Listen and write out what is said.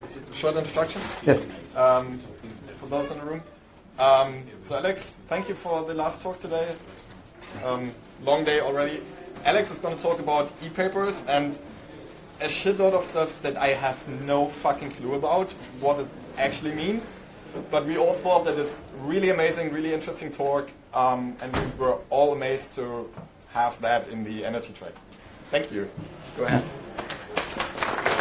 short introduction. Yes. For those in the room. So Alex, thank you for the last talk today. Long day already. Alex is going to talk about e-papers and a shitload of stuff that I have no fucking clue about what it actually means. But we all thought that it's really amazing, really interesting talk, and we were all amazed to have that in the energy track. Thank you. Go ahead.